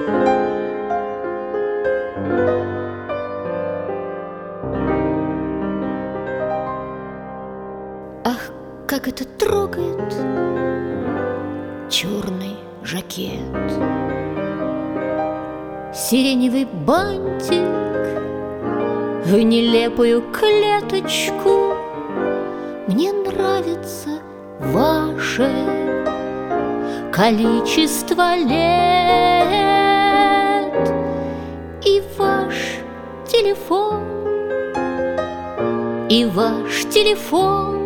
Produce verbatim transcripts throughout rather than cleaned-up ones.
Ах, как это трогает черный жакет, сиреневый бантик в нелепую клеточку. Мне нравится ваше количество лет и ваш телефон, и ваш телефон,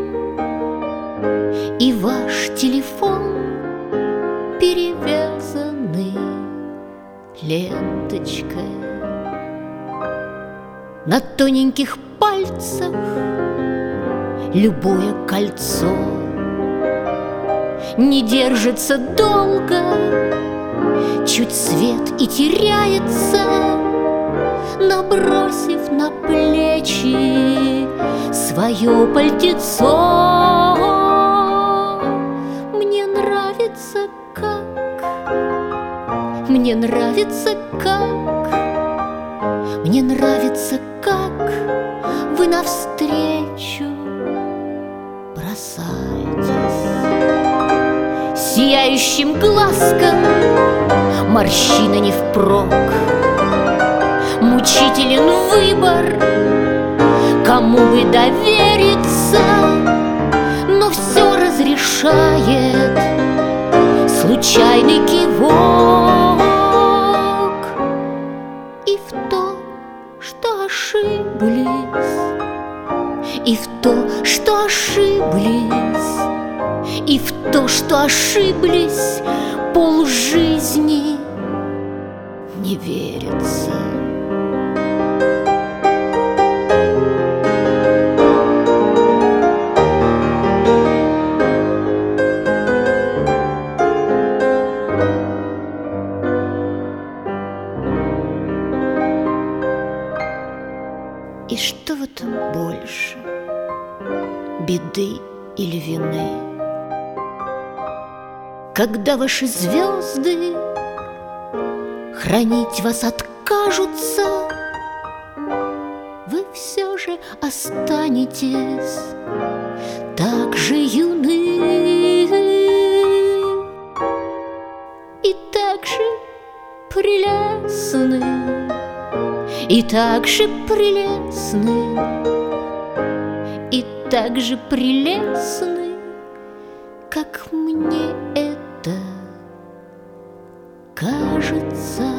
и ваш телефон перевязанный ленточкой. На тоненьких пальцах любое кольцо не держится долго, чуть свет и теряется, набросив на плечи свое пальтецо. Мне нравится как, мне нравится как, мне нравится как вы навстречу бросаетесь. Сияющим глазком морщины не впрок, мучителен выбор, кому бы довериться, но все разрешает случайный кивок. И в то, что ошиблись, и в то, что ошиблись, и в то, что ошиблись, полжизни не верится. И что в этом больше, беды или вины? Когда ваши звезды хранить вас откажутся, вы все же останетесь так же юны и так же прелестны, и так же прелестны, и так же прелестны, как мне это кажется.